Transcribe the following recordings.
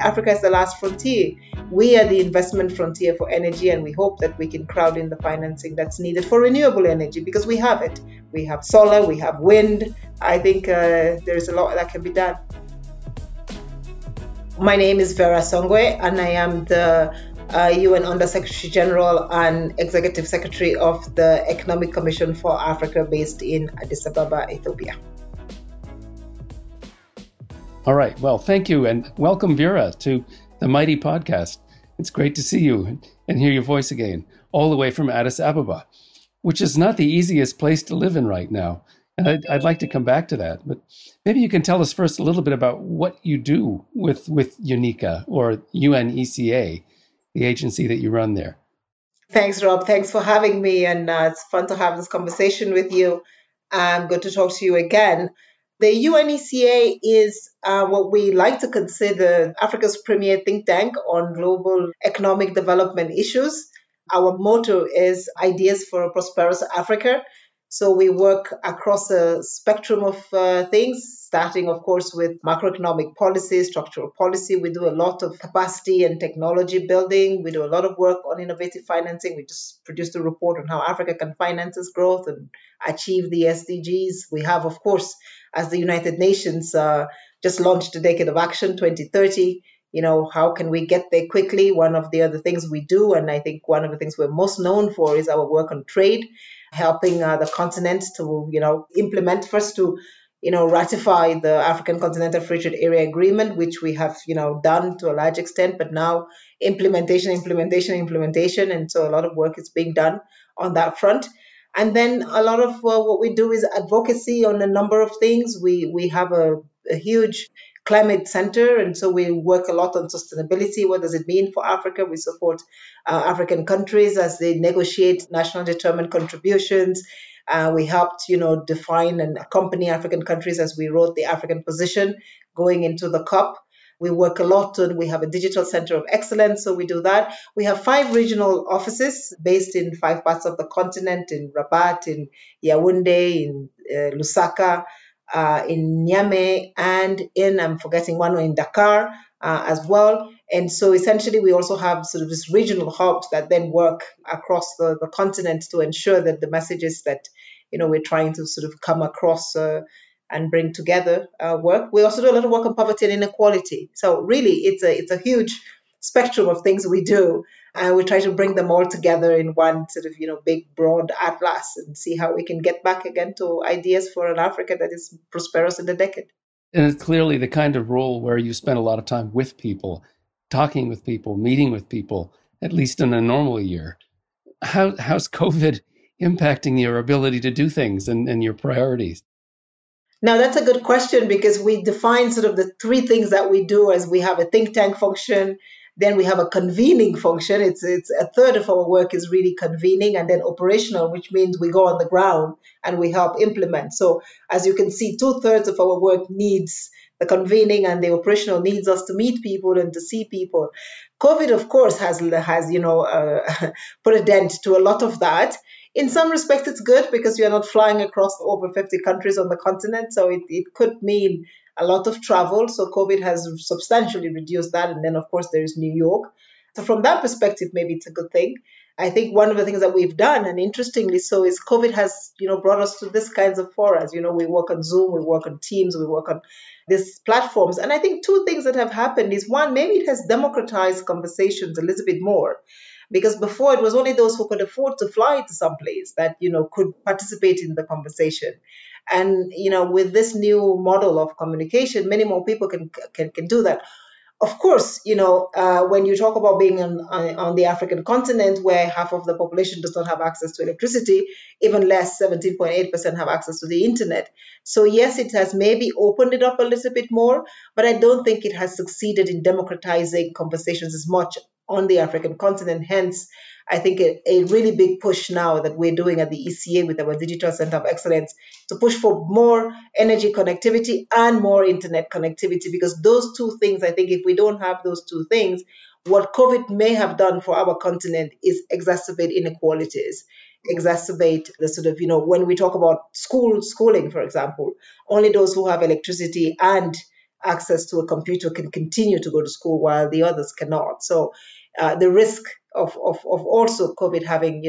Africa is the last frontier. We are the investment frontier for energy, and we hope that we can crowd in the financing that's needed for renewable energy, because we have it. We have solar, we have wind. I think there's a lot that can be done. My name is Vera Songwe, and I am the UN Under Secretary General and Executive Secretary of the Economic Commission for Africa based in Addis Ababa, Ethiopia. All right. Well, thank you. And welcome, Vera, to the Mighty Podcast. It's great to see you and hear your voice again, all the way from Addis Ababa, which is not the easiest place to live in right now. And I'd like to come back to that. But maybe you can tell us first a little bit about what you do with UNECA or UNECA, the agency that you run there. Thanks, Rob. Thanks for having me. And it's fun to have this conversation with you. I'm good to talk to you again. The UNECA is what we like to consider Africa's premier think tank on global economic development issues. Our motto is Ideas for a Prosperous Africa. So we work across a spectrum of things, starting, of course, with macroeconomic policy, structural policy. We do a lot of capacity and technology building. We do a lot of work on innovative financing. We just produced a report on how Africa can finance its growth and achieve the SDGs. We have, of course, as the United Nations just launched a Decade of Action 2030. How can we get there quickly? One of the other things we do, and I think one of the things we're most known for, is our work on trade, helping the continent to, implement first to, ratify the African Continental Free Trade Area Agreement, which we have, done to a large extent, but now implementation. And so a lot of work is being done on that front. And then a lot of what we do is advocacy on a number of things. We have a huge climate center, and so we work a lot on sustainability. What does it mean for Africa? We support African countries as they negotiate national determined contributions. We helped, define and accompany African countries as we wrote the African position going into the COP. We work a lot on, we have a digital center of excellence, so we do that. We have 5 regional offices based in 5 parts of the continent, in Rabat, in Yaoundé, in Lusaka, in Niamey, and I'm forgetting one, in Dakar as well. And so essentially we also have sort of this regional hubs that then work across the continent to ensure that the messages that, we're trying to sort of come across and bring together work. We also do a lot of work on poverty and inequality. So really it's a huge spectrum of things we do. And we try to bring them all together in one sort of, big, broad atlas and see how we can get back again to ideas for an Africa that is prosperous in the decade. And it's clearly the kind of role where you spend a lot of time with people, talking with people, meeting with people, at least in a normal year. How's COVID impacting your ability to do things and your priorities? Now, that's a good question, because we define sort of the 3 things that we do as we have a think tank function. Then we have a convening function. It's a third of our work is really convening, and then operational, which means we go on the ground and we help implement. So as you can see, 2/3 of our work needs the convening, and the operational needs us to meet people and to see people. COVID, of course, has put a dent to a lot of that. In some respects, it's good because you're not flying across over 50 countries on the continent. So it could mean a lot of travel. So COVID has substantially reduced that. And then, of course, there is New York. So from that perspective, maybe it's a good thing. I think one of the things that we've done, and interestingly so, is COVID has, brought us to this kinds of forums. We work on Zoom, we work on Teams, we work on these platforms. And I think 2 things that have happened is, one, maybe it has democratized conversations a little bit more. Because before it was only those who could afford to fly to some place that, could participate in the conversation. And, with this new model of communication, many more people can do that. Of course, when you talk about being on the African continent, where half of the population does not have access to electricity, even less, 17.8% have access to the internet. So yes, it has maybe opened it up a little bit more, but I don't think it has succeeded in democratizing conversations as much on the African continent. Hence, I think a really big push now that we're doing at the ECA with our Digital Center of Excellence to push for more energy connectivity and more internet connectivity, because those 2 things, I think if we don't have those 2 things, what COVID may have done for our continent is exacerbate inequalities, exacerbate the sort of, when we talk about schooling, for example, only those who have electricity and access to a computer can continue to go to school while the others cannot. So the risk of also COVID having,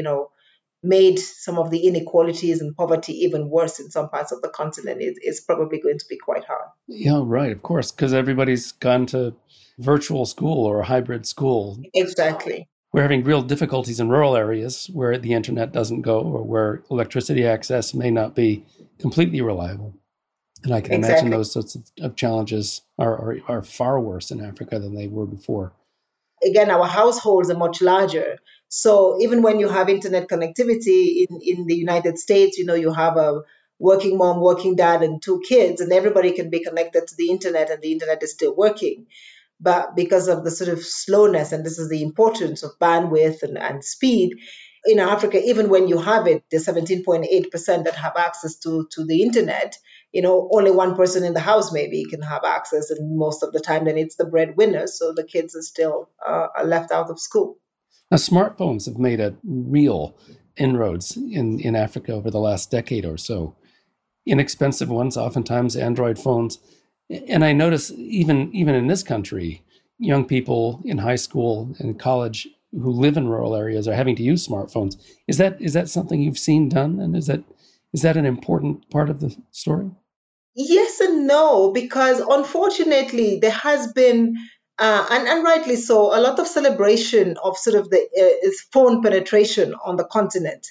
made some of the inequalities and poverty even worse in some parts of the continent is probably going to be quite hard. Yeah, right, of course, because everybody's gone to virtual school or hybrid school. Exactly. We're having real difficulties in rural areas where the internet doesn't go or where electricity access may not be completely reliable. And I can imagine those sorts of challenges are far worse in Africa than they were before. Again, our households are much larger. So even when you have internet connectivity in the United States, you have a working mom, working dad, and 2 kids, and everybody can be connected to the internet and the internet is still working. But because of the sort of slowness, and this is the importance of bandwidth and speed, in Africa, even when you have it, the 17.8% that have access to the internet, only one person in the house maybe can have access, and most of the time then it's the breadwinner, so the kids are still are left out of school. Now, smartphones have made a real inroads in Africa over the last decade or so. Inexpensive ones, oftentimes Android phones. And I notice even in this country, young people in high school and college who live in rural areas are having to use smartphones. Is that something you've seen done? And is that an important part of the story? Yes and no, because unfortunately there has been, and rightly so, a lot of celebration of sort of the phone penetration on the continent.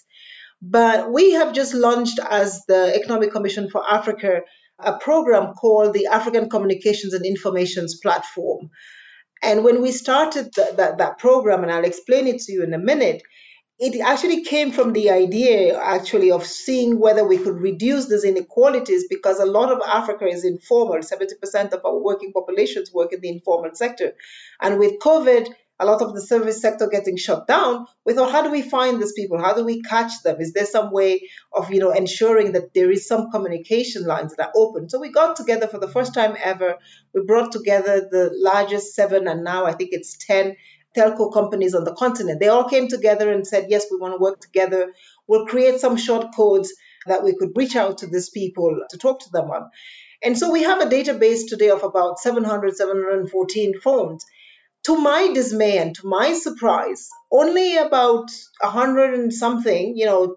But we have just launched, as the Economic Commission for Africa, a program called the African Communications and Informations Platform. And when we started that program, and I'll explain it to you in a minute, it actually came from the idea actually of seeing whether we could reduce these inequalities, because a lot of Africa is informal. 70% of our working populations work in the informal sector. And with COVID, a lot of the service sector getting shut down, we thought, how do we find these people? How do we catch them? Is there some way of, ensuring that there is some communication lines that are open? So we got together for the first time ever. We brought together the largest 7, and now I think it's 10 telco companies on the continent. They all came together and said, yes, we want to work together. We'll create some short codes that we could reach out to these people to talk to them on. And so we have a database today of about 714 phones. To my dismay and to my surprise, only about 100 and something,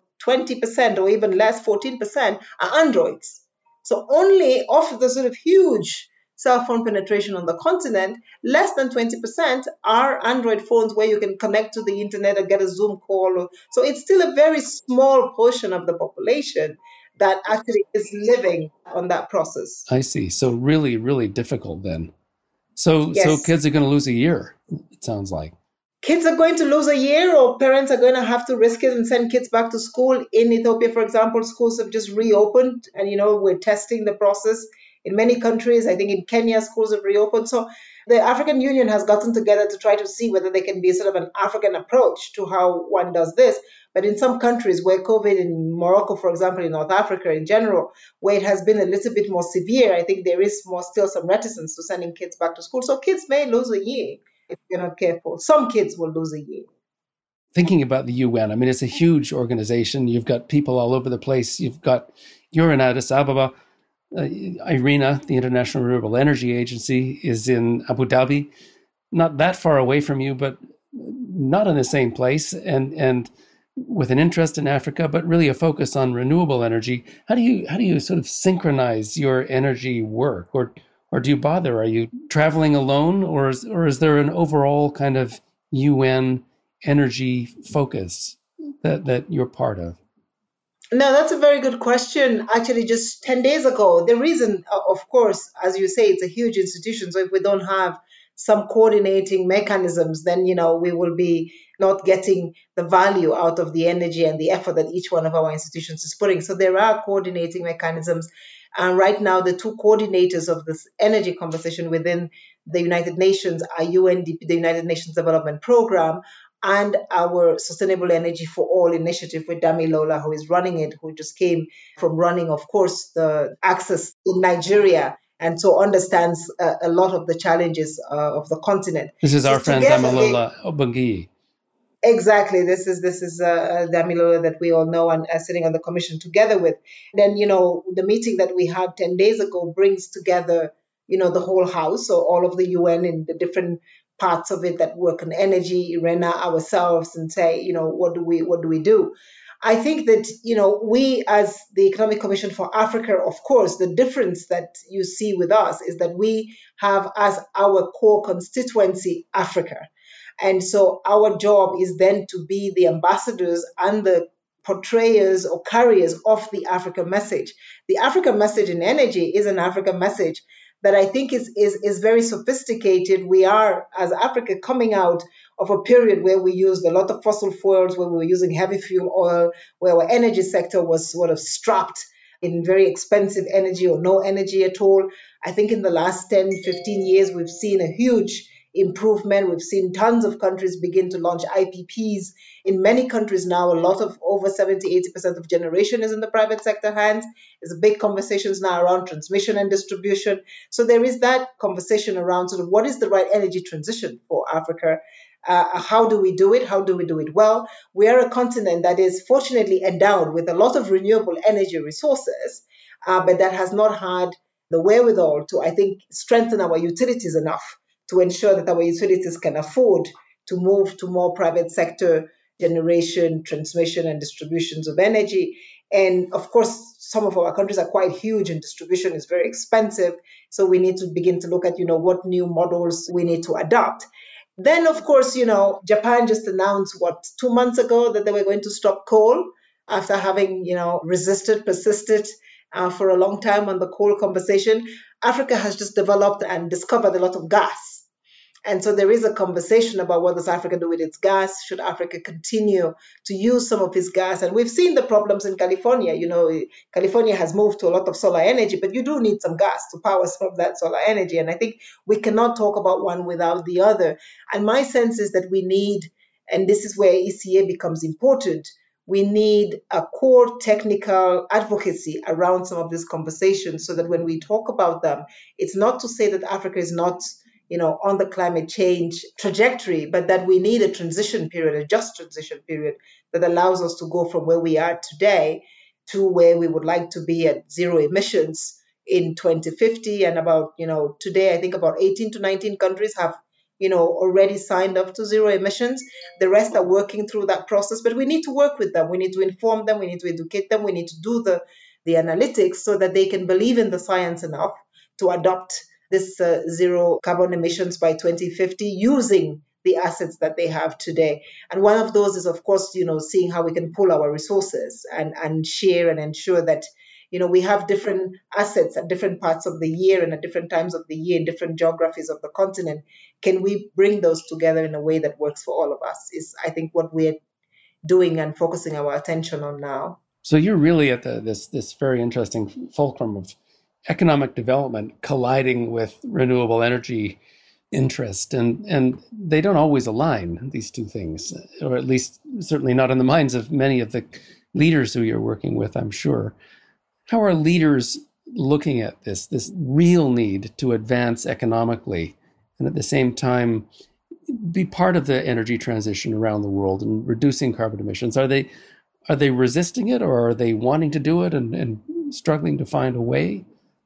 20% or even less, 14% are Androids. So only of the sort of huge cell phone penetration on the continent, less than 20% are Android phones where you can connect to the internet and get a Zoom call. So it's still a very small portion of the population that actually is living on that process. I see. So really, really difficult then. So kids are going to lose a year, it sounds like. Kids are going to lose a year, or parents are going to have to risk it and send kids back to school. In Ethiopia, for example, schools have just reopened, and we're testing the process. In many countries, I think in Kenya, schools have reopened. So the African Union has gotten together to try to see whether there can be sort of an African approach to how one does this. But in some countries where COVID, in Morocco, for example, in North Africa in general, where it has been a little bit more severe, I think there is still some reticence to sending kids back to school. So kids may lose a year if you're not careful. Some kids will lose a year. Thinking about the UN, I mean, it's a huge organization. You've got people all over the place. You're in Addis Ababa. IRENA, the International Renewable Energy Agency, is in Abu Dhabi, not that far away from you, but not in the same place, and with an interest in Africa, but really a focus on renewable energy. How do you sort of synchronize your energy work, or do you bother? Are you traveling alone, or is there an overall kind of UN energy focus that you're part of? No, that's a very good question. Actually, just 10 days ago, the reason, of course, as you say, it's a huge institution. So if we don't have some coordinating mechanisms, then, we will be not getting the value out of the energy and the effort that each one of our institutions is putting. So there are coordinating mechanisms. And right now, the 2 coordinators of this energy conversation within the United Nations are UNDP, the United Nations Development Program, and our Sustainable Energy for All initiative with Damilola, who is running it, who just came from running, of course, the Access in Nigeria, and so understands a lot of the challenges of the continent. This is our friend Damilola Ogungiyi. Exactly. This is Damilola that we all know and are sitting on the commission together with. Then, the meeting that we had 10 days ago brings together the whole house, so all of the UN in the different parts of it that work on energy, IRENA, ourselves, and say, what do we do? I think that, we as the Economic Commission for Africa, of course, the difference that you see with us is that we have as our core constituency Africa. And so our job is then to be the ambassadors and the portrayers or carriers of the Africa message. The Africa message in energy is an Africa message that I think is very sophisticated. We are, as Africa, coming out of a period where we used a lot of fossil fuels, where we were using heavy fuel oil, where our energy sector was sort of strapped in very expensive energy or no energy at all. I think in the last 10, 15 years, we've seen a huge improvement. We've seen tons of countries begin to launch IPPs. In many countries now, a lot of over 70, 80% of generation is in the private sector hands. There's a big conversations now around transmission and distribution. So there is that conversation around sort of what is the right energy transition for Africa? How do we do it? How do we do it well? We are a continent that is fortunately endowed with a lot of renewable energy resources, but that has not had the wherewithal to, I think, strengthen our utilities enough to ensure that our utilities can afford to move to more private sector generation, transmission, and distributions of energy. And of course, some of our countries are quite huge and distribution is very expensive. So we need to begin to look at, what new models we need to adopt. Then, of course, Japan just announced, 2 months ago that they were going to stop coal after having, persisted for a long time on the coal conversation. Africa has just developed and discovered a lot of gas. And so there is a conversation about what does Africa do with its gas? Should Africa continue to use some of its gas? And we've seen the problems in California. California has moved to a lot of solar energy, but you do need some gas to power some of that solar energy. And I think we cannot talk about one without the other. And my sense is that we need, and this is where ECA becomes important, we need a core technical advocacy around some of these conversations so that when we talk about them, it's not to say that Africa is not on the climate change trajectory, but that we need a transition period, a just transition period that allows us to go from where we are today to where we would like to be at zero emissions in 2050. And about, today, I think about 18 to 19 countries have, already signed up to zero emissions. The rest are working through that process, but we need to work with them. We need to inform them. We need to educate them. We need to do the analytics so that they can believe in the science enough to adopt this zero carbon emissions by 2050 using the assets that they have today. And one of those is, of course, seeing how we can pool our resources and share and ensure that, we have different assets at different parts of the year and at different times of the year in different geographies of the continent. Can we bring those together in a way that works for all of us is, I think, what we're doing and focusing our attention on now. So you're really at this very interesting fulcrum of economic development colliding with renewable energy interest. And they don't always align, these two things, or at least certainly not in the minds of many of the leaders who you're working with, I'm sure. How are leaders looking at this real need to advance economically and at the same time be part of the energy transition around the world and reducing carbon emissions? Are they resisting it, or are they wanting to do it and struggling to find a way?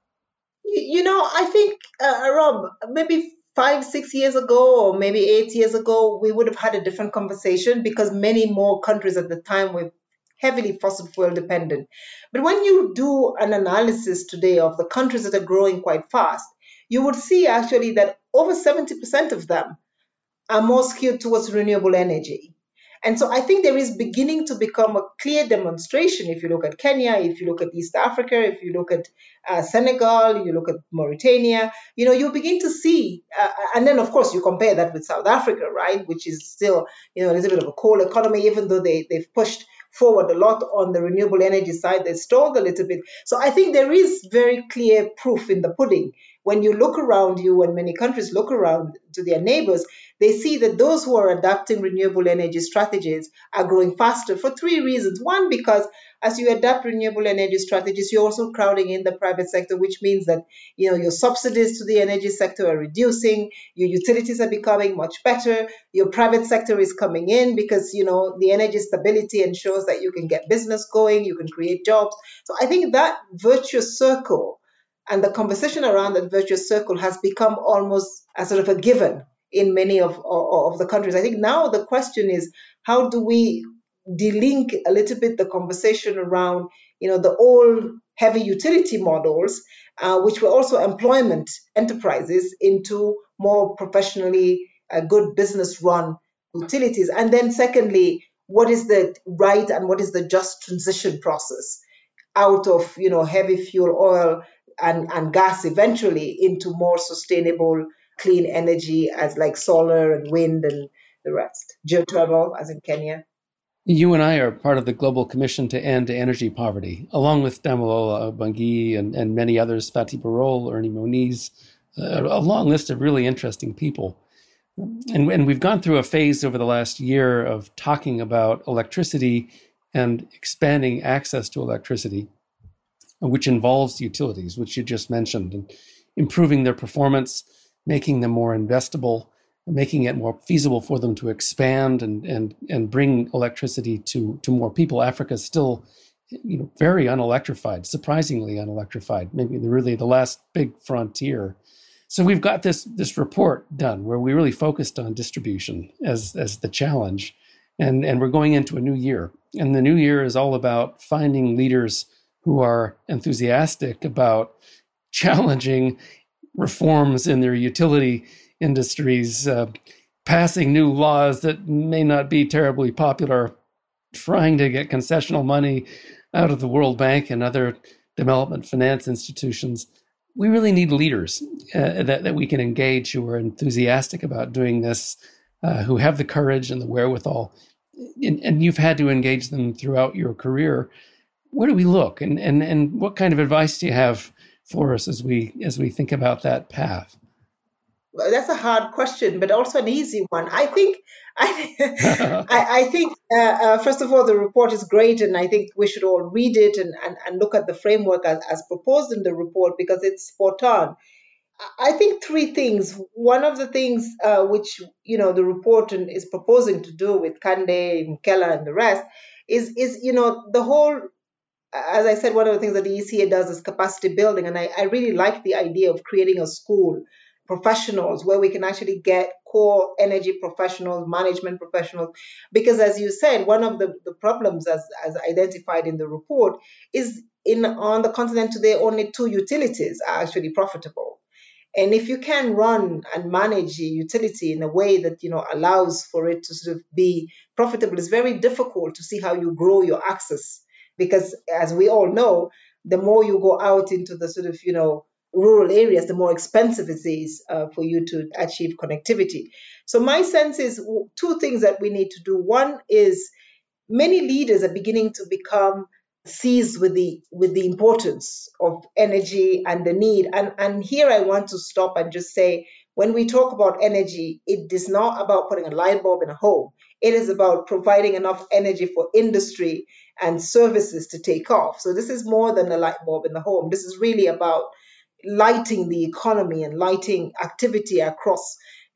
I think, Rob, maybe 5, 6 years ago, or maybe 8 years ago, we would have had a different conversation because many more countries at the time were heavily fossil fuel dependent. But when you do an analysis today of the countries that are growing quite fast, you would see actually that over 70% of them are more skewed towards renewable energy. And so I think there is beginning to become a clear demonstration. If you look at Kenya, if you look at East Africa, if you look at Senegal, you look at Mauritania, you begin to see, and then of course you compare that with South Africa, right, which is still, a little bit of a coal economy, even though they've pushed forward a lot on the renewable energy side, they stalled a little bit. So I think there is very clear proof in the pudding. When you look around you, when many countries look around to their neighbors, they see that those who are adapting renewable energy strategies are growing faster for 3 reasons. One, because as you adapt renewable energy strategies, you're also crowding in the private sector, which means that your subsidies to the energy sector are reducing, your utilities are becoming much better, your private sector is coming in because the energy stability ensures that you can get business going, you can create jobs. So I think that virtuous circle And the conversation around that virtuous circle has become almost a sort of a given in many of the countries. I think now the question is, how do we delink a little bit the conversation around, the old heavy utility models, which were also employment enterprises, into more professionally good business run utilities. And then secondly, what is the right and what is the just transition process out of heavy fuel oil and gas eventually into more sustainable clean energy as like solar and wind and the rest, geothermal as in Kenya. You and I are part of the Global Commission to End Energy Poverty, along with Damilola Bangui and many others, Fatih Birol, Ernie Moniz, a long list of really interesting people. And we've gone through a phase over the last year of talking about electricity and expanding access to electricity, which involves utilities, which you just mentioned, and improving their performance, making them more investable, making it more feasible for them to expand and bring electricity to more people. Africa is still, very unelectrified, surprisingly unelectrified, maybe really the last big frontier. So we've got this report done where we really focused on distribution as the challenge, and we're going into a new year. And the new year is all about finding leaders who are enthusiastic about challenging reforms in their utility industries, passing new laws that may not be terribly popular, trying to get concessional money out of the World Bank and other development finance institutions. We really need leaders that we can engage who are enthusiastic about doing this, who have the courage and the wherewithal. And you've had to engage them throughout your career. Where do we look, and what kind of advice do you have for us as we think about that path? Well, that's a hard question, but also an easy one. I think, I think, first of all, the report is great, and I think we should all read it and look at the framework as proposed in the report because it's spot on. I think three things. One of the things which the report is proposing to do with Kande, Nkela, and the rest is the whole. As I said, one of the things that the ECA does is capacity building, and I really like the idea of creating a school, professionals, where we can actually get core energy professionals, management professionals, because as you said, one of the problems as identified in the report is on the continent today, only two utilities are actually profitable. And if you can run and manage a utility in a way that allows for it to sort of be profitable, it's very difficult to see how you grow your access. Because as we all know, the more you go out into the sort of rural areas, the more expensive it is for you to achieve connectivity. So my sense is two things that we need to do. One is many leaders are beginning to become seized with the importance of energy and the need. And here I want to stop and just say, when we talk about energy, it is not about putting a light bulb in a home. It is about providing enough energy for industry and services to take off. So this is more than a light bulb in the home. This is really about lighting the economy and lighting activity across,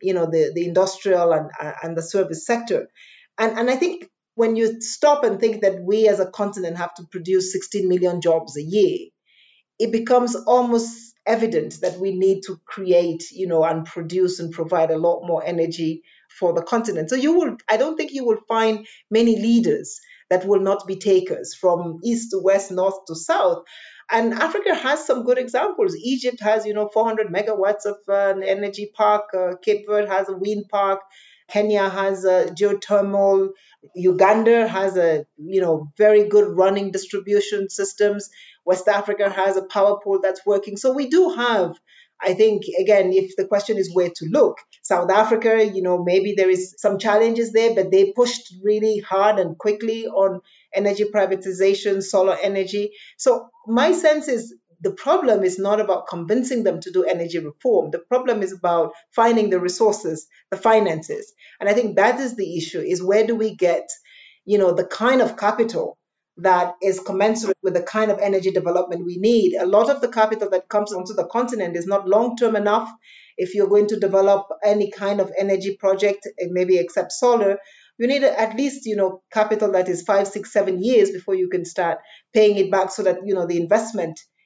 the industrial and the service sector. And I think when you stop and think that we as a continent have to produce 16 million jobs a year, it becomes almost evident that we need to create, and produce and provide a lot more energy for the continent. So I don't think you will find many leaders that will not be takers from east to west, north to south. And Africa has some good examples. Egypt has, 400 megawatts of an energy park. Cape Verde has a wind park. Kenya has a geothermal. Uganda has a, very good running distribution systems. West Africa has a power pool that's working. So we do have, I think, again, if the question is where to look, South Africa, maybe there is some challenges there, but they pushed really hard and quickly on energy privatization, solar energy. So my sense is the problem is not about convincing them to do energy reform. The problem is about finding the resources, the finances. And I think that is the issue, is where do we get, the kind of capital that is commensurate with the kind of energy development we need. A lot of the capital that comes onto the continent is not long-term enough. If you're going to develop any kind of energy project, maybe except solar, you need at least, capital that is 5, 6, 7 years before you can start paying it back so that, the investment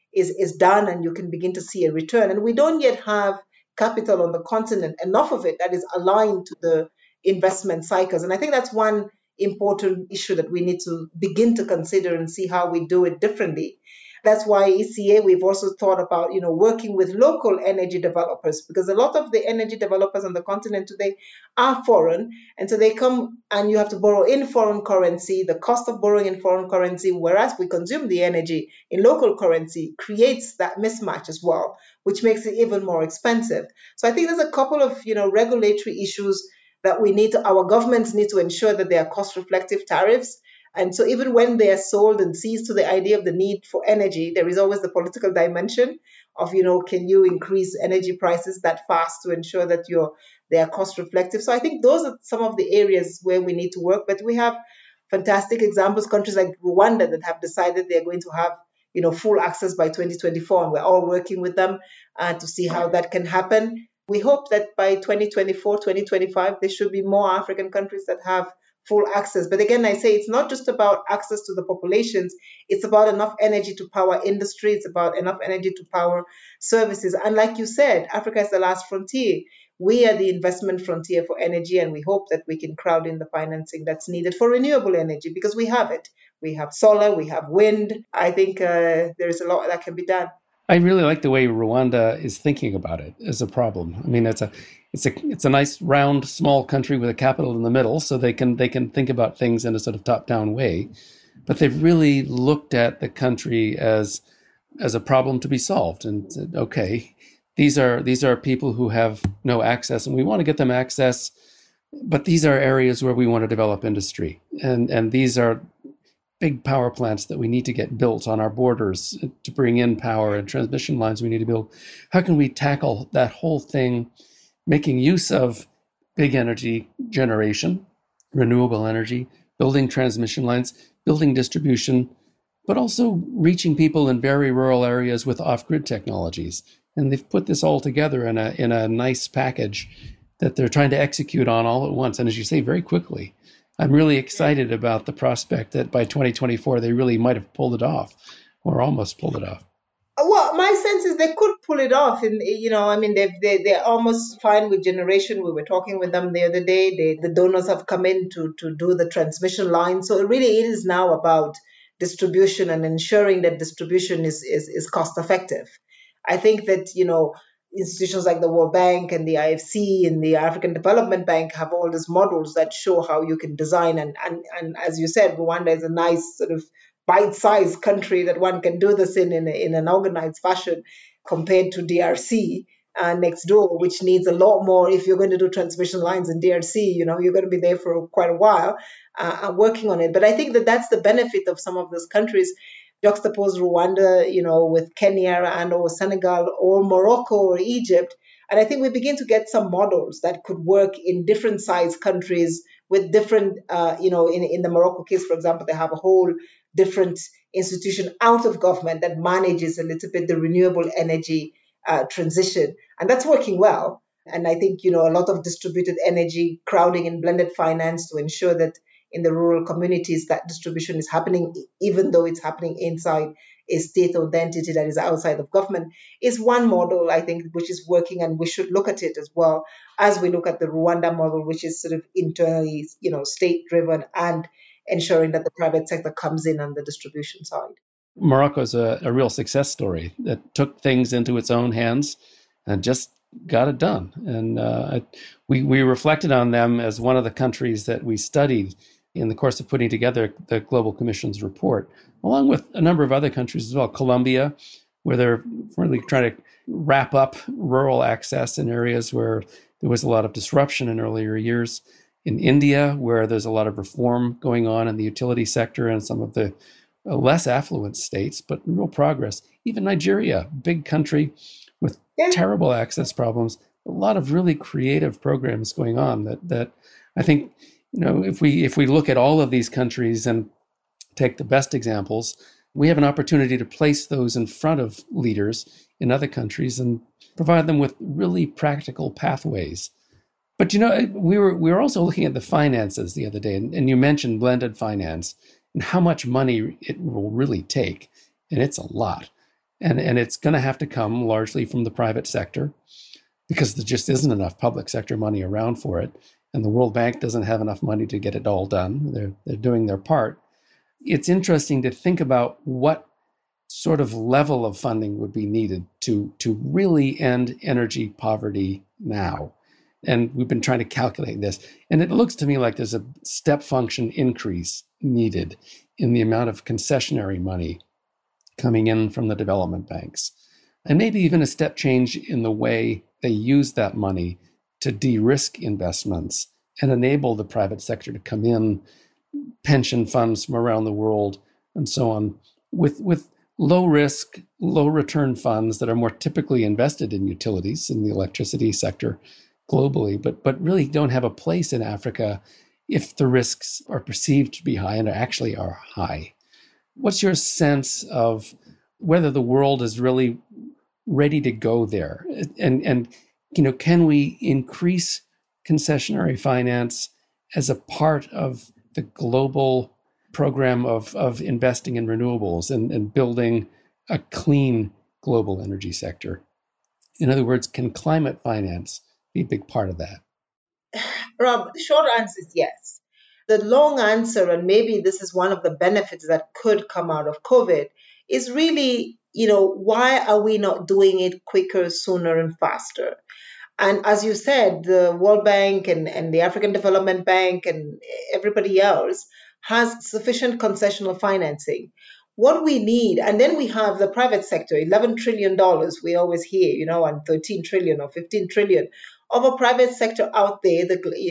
is done and you can begin to see a return. And we don't yet have capital on the continent, enough of it that is aligned to the investment cycles. And I think that's one important issue that we need to begin to consider and see how we do it differently. That's why ECA, we've also thought about, working with local energy developers, because a lot of the energy developers on the continent today are foreign. And so they come and you have to borrow in foreign currency. The cost of borrowing in foreign currency, whereas we consume the energy in local currency, creates that mismatch as well, which makes it even more expensive. So I think there's a couple of, regulatory issues that our governments need to ensure that they are cost reflective tariffs. And so even when they are sold and seized to the idea of the need for energy, there is always the political dimension of, can you increase energy prices that fast to ensure that they are cost reflective. So I think those are some of the areas where we need to work. But we have fantastic examples, countries like Rwanda that have decided they're going to have, full access by 2024. And we're all working with them to see how that can happen. We hope that by 2024, 2025, there should be more African countries that have full access. But again, I say it's not just about access to the populations, it's about enough energy to power industry, it's about enough energy to power services. And like you said, Africa is the last frontier. We are the investment frontier for energy, and we hope that we can crowd in the financing that's needed for renewable energy, because we have it. We have solar, we have wind. I think there is a lot that can be done. I really like the way Rwanda is thinking about it as a problem. I mean, it's a nice round small country with a capital in the middle, so they can think about things in a sort of top-down way. But they've really looked at the country as a problem to be solved and said, okay, these are people who have no access, and we want to get them access, but these are areas where we want to develop industry, and these are big power plants that we need to get built on our borders to bring in power, and transmission lines we need to build. How can we tackle that whole thing, making use of big energy generation, renewable energy, building transmission lines, building distribution, but also reaching people in very rural areas with off-grid technologies? And they've put this all together in a nice package that they're trying to execute on all at once. And as you say, very quickly. I'm really excited about the prospect that by 2024, they really might have pulled it off, or almost pulled it off. Well, my sense is they could pull it off. And, they're almost fine with generation. We were talking with them the other day. The donors have come in to do the transmission line. So it is now about distribution and ensuring that distribution is cost effective. I think that, institutions like the World Bank and the IFC and the African Development Bank have all these models that show how you can design. And as you said, Rwanda is a nice sort of bite-sized country that one can do this in an organized fashion, compared to DRC next door, which needs a lot more. If you're going to do transmission lines in DRC, you're going to be there for quite a while working on it. But I think that that's the benefit of some of those countries. Juxtapose Rwanda, with Kenya and or Senegal or Morocco or Egypt. And I think we begin to get some models that could work in different sized countries with different, in the Morocco case, for example, they have a whole different institution out of government that manages a little bit the renewable energy transition. And that's working well. And I think, a lot of distributed energy, crowding in blended finance to ensure that in the rural communities that distribution is happening, even though it's happening inside a state-owned entity that is outside of government, is one model, I think, which is working, and we should look at it as well as we look at the Rwanda model, which is sort of internally, state-driven and ensuring that the private sector comes in on the distribution side. Morocco's a real success story that took things into its own hands and just got it done. And we reflected on them as one of the countries that we studied in the course of putting together the Global Commission's report, along with a number of other countries as well. Colombia, where they're really trying to wrap up rural access in areas where there was a lot of disruption in earlier years. In India, where there's a lot of reform going on in the utility sector and some of the less affluent states, but real progress. Even Nigeria, big country with terrible access problems, a lot of really creative programs going on that I think, if we look at all of these countries and take the best examples, we have an opportunity to place those in front of leaders in other countries and provide them with really practical pathways. But, we were also looking at the finances the other day, and you mentioned blended finance and how much money it will really take. And it's a lot. And it's going to have to come largely from the private sector because there just isn't enough public sector money around for it. And the World Bank doesn't have enough money to get it all done. They're doing their part. It's interesting to think about what sort of level of funding would be needed to really end energy poverty now. And we've been trying to calculate this. And it looks to me like there's a step function increase needed in the amount of concessionary money coming in from the development banks. And maybe even a step change in the way they use that money to de-risk investments and enable the private sector to come in, pension funds from around the world, and so on, with low risk, low return funds that are more typically invested in utilities in the electricity sector globally, but really don't have a place in Africa if the risks are perceived to be high and actually are high. What's your sense of whether the world is really ready to go there? And can we increase concessionary finance as a part of the global program of investing in renewables and building a clean global energy sector? In other words, can climate finance be a big part of that? Rob, the short answer is yes. The long answer, and maybe this is one of the benefits that could come out of COVID, is really, why are we not doing it quicker, sooner, and faster? And as you said, the World Bank and the African Development Bank and everybody else has sufficient concessional financing. What we need, and then we have the private sector, $11 trillion, we always hear, and 13 trillion or 15 trillion of a private sector out there.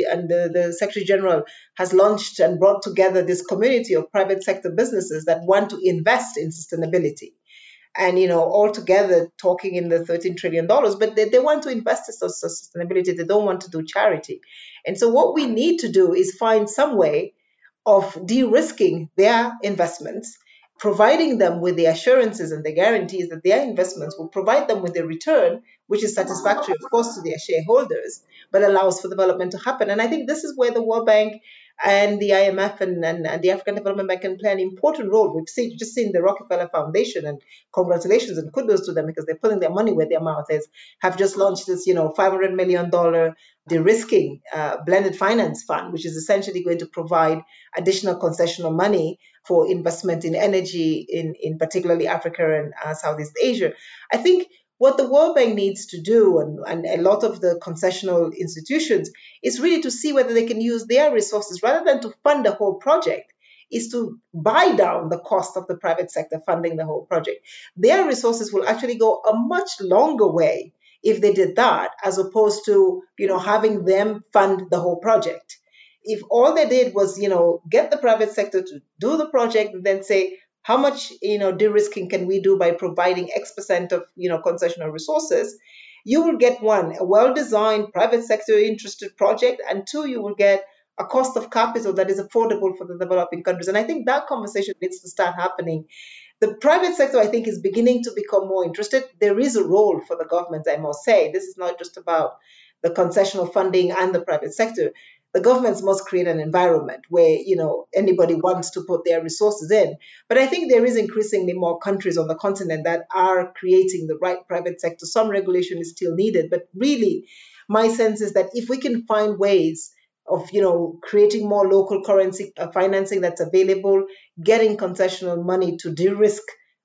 The Secretary General has launched and brought together this community of private sector businesses that want to invest in sustainability. And, all together talking in the $13 trillion, but they want to invest in sustainability. They don't want to do charity. And so what we need to do is find some way of de-risking their investments, providing them with the assurances and the guarantees that their investments will provide them with a return, which is satisfactory, of course, to their shareholders, but allows for development to happen. And I think this is where the World Bank and the IMF and the African Development Bank can play an important role. We've just seen the Rockefeller Foundation, and congratulations and kudos to them because they're putting their money where their mouth is, have just launched this, $500 million de-risking blended finance fund, which is essentially going to provide additional concessional money for investment in energy in particularly Africa and Southeast Asia. I think what the World Bank needs to do, and a lot of the concessional institutions, is really to see whether they can use their resources rather than to fund the whole project, is to buy down the cost of the private sector funding the whole project. Their resources will actually go a much longer way if they did that, as opposed to, having them fund the whole project. If all they did was, get the private sector to do the project and then say, how much, de-risking can we do by providing X% of, concessional resources? You will get one, a well-designed private sector interested project, and two, you will get a cost of capital that is affordable for the developing countries. And I think that conversation needs to start happening. The private sector, I think, is beginning to become more interested. There is a role for the government, I must say. This is not just about the concessional funding and the private sector. The governments must create an environment where, anybody wants to put their resources in. But I think there is increasingly more countries on the continent that are creating the right private sector. Some regulation is still needed. But really, my sense is that if we can find ways of, creating more local currency financing that's available, getting concessional money to de-risk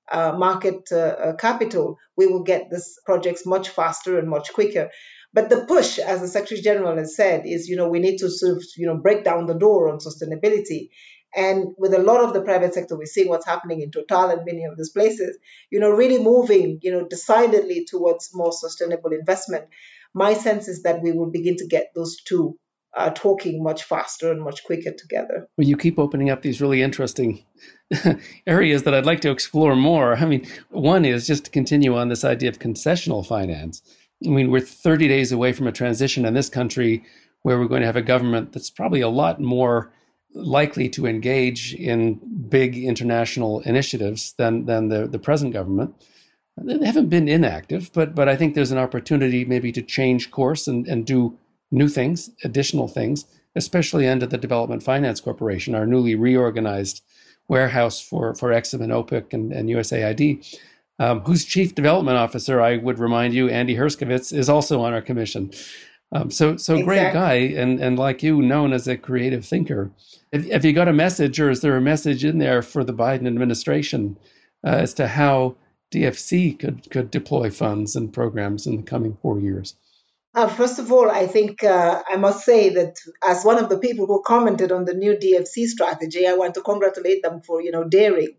market capital, we will get these projects much faster and much quicker. But the push, as the Secretary General has said, is, we need to sort of, break down the door on sustainability. And with a lot of the private sector, we're seeing what's happening in Total and many of these places, really moving, decidedly towards more sustainable investment. My sense is that we will begin to get those two talking much faster and much quicker together. Well, you keep opening up these really interesting areas that I'd like to explore more. I mean, one is just to continue on this idea of concessional finance. I mean, we're 30 days away from a transition in this country where we're going to have a government that's probably a lot more likely to engage in big international initiatives than the present government. They haven't been inactive, but I think there's an opportunity maybe to change course and do new things, additional things, especially under the Development Finance Corporation, our newly reorganized warehouse for EXIM and OPIC and USAID. whose chief development officer, I would remind you, Andy Herskovitz, is also on our commission. So Exactly. great guy, and like you, known as a creative thinker. Have you got a message, or is there a message in there for the Biden administration as to how DFC could deploy funds and programs in the coming 4 years? First of all, I think I must say that as one of the people who commented on the new DFC strategy, I want to congratulate them for daring,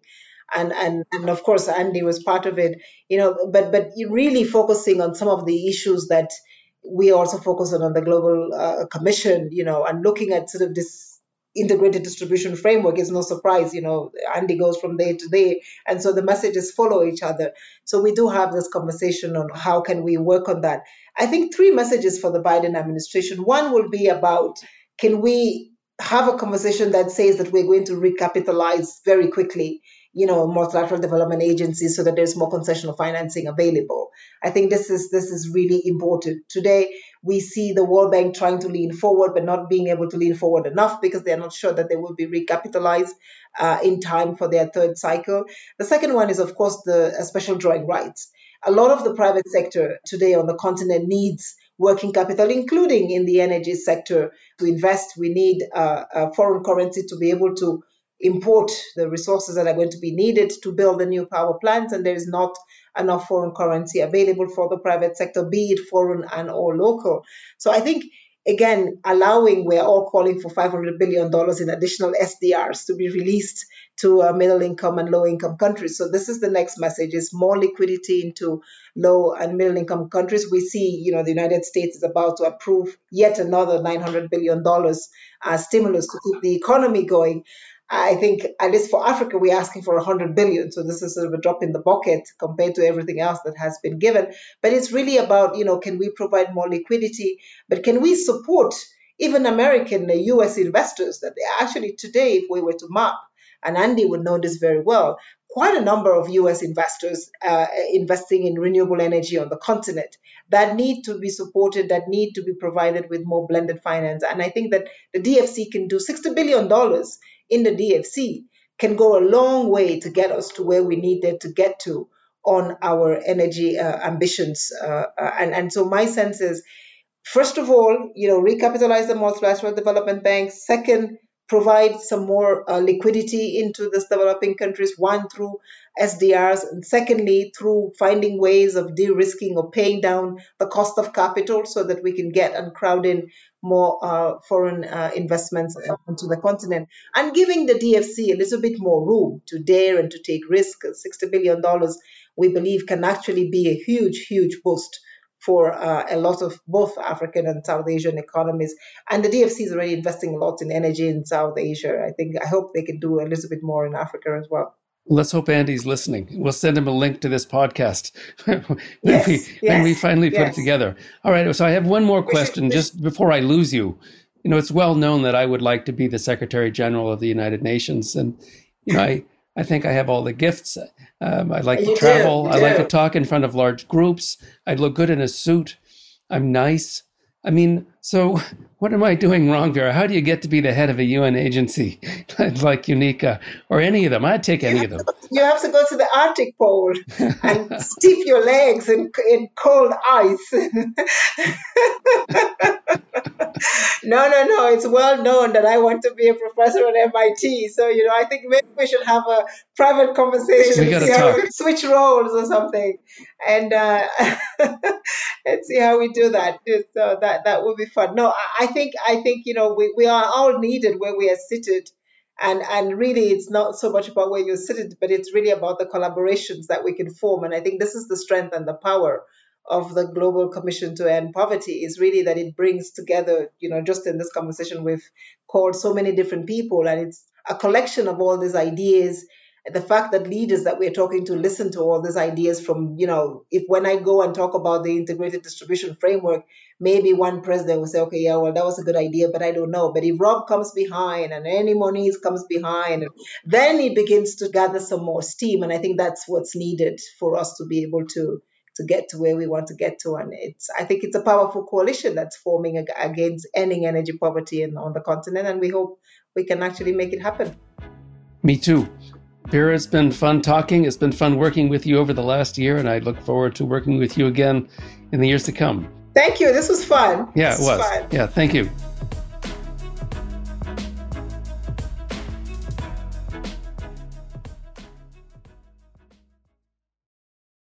and of course Andy was part of it. But you really focusing on some of the issues that we also focus on the Global Commission, and looking at sort of this integrated distribution framework is no surprise. Andy goes from day to day, and so the messages follow each other. So we do have this conversation on how can we work on that. I think three messages for the Biden administration. One will be about, can we have a conversation that says that we're going to recapitalize very quickly, multilateral development agencies so that there's more concessional financing available. I think this is really important. Today, we see the World Bank trying to lean forward, but not being able to lean forward enough because they're not sure that they will be recapitalized in time for their third cycle. The second one is, of course, the special drawing rights. A lot of the private sector today on the continent needs working capital, including in the energy sector, to invest. We need a foreign currency to be able to import the resources that are going to be needed to build the new power plants, and there is not enough foreign currency available for the private sector, be it foreign and or local. So I think, again, we're all calling for $500 billion in additional SDRs to be released to middle income and low income countries. So this is the next message, is more liquidity into low and middle income countries. We see, the United States is about to approve yet another $900 billion stimulus to keep the economy going. I think, at least for Africa, we're asking for 100 billion. So this is sort of a drop in the bucket compared to everything else that has been given. But it's really about, can we provide more liquidity? But can we support even American, US investors that they actually today, if we were to map, and Andy would know this very well, quite a number of US investors investing in renewable energy on the continent that need to be supported, that need to be provided with more blended finance. And I think that the DFC can do $60 billion in the DFC can go a long way to get us to where we needed to get to on our energy ambitions. And so my sense is, first of all, recapitalize the multilateral development banks. Second, provide some more liquidity into these developing countries, one, through SDRs, and secondly, through finding ways of de-risking or paying down the cost of capital so that we can get and crowd in more foreign investments onto the continent, and giving the DFC a little bit more room to dare and to take risk. $60 billion, we believe, can actually be a huge, huge boost for a lot of both African and South Asian economies. And the DFC is already investing a lot in energy in South Asia. I hope they can do a little bit more in Africa as well. Let's hope Andy's listening. We'll send him a link to this podcast when we finally put it together. All right. So I have one more question just before I lose you. It's well known that I would like to be the Secretary General of the United Nations. And, I think I have all the gifts. I like to travel. I like to talk in front of large groups. I look good in a suit. I'm nice. I mean, so what am I doing wrong, Vera? How do you get to be the head of a UN agency like UNICA or any of them? I'd take any of them. You have to go to the Arctic Pole and steep your legs in cold ice. No. It's well known that I want to be a professor at MIT. So, I think maybe we should have a private conversation. We got to talk. Switch roles or something. And let's see how we do that. So that would be fun. No, I think we are all needed where we are seated. And really, it's not so much about where you're seated, but it's really about the collaborations that we can form. And I think this is the strength and the power of the Global Commission to End Poverty, is really that it brings together, just in this conversation, we've called so many different people, and it's a collection of all these ideas. The fact that leaders that we're talking to listen to all these ideas from, if when I go and talk about the integrated distribution framework, maybe one president will say, okay, yeah, well, that was a good idea, but I don't know. But if Rob comes behind and Annie Moniz comes behind, then it begins to gather some more steam. And I think that's what's needed for us to be able to get to where we want to get to. And I think it's a powerful coalition that's forming against ending energy poverty on the continent. And we hope we can actually make it happen. Me too. Vera, it's been fun talking. It's been fun working with you over the last year, and I look forward to working with you again in the years to come. Thank you. This was fun. Yeah, it was. Fun. Yeah, thank you.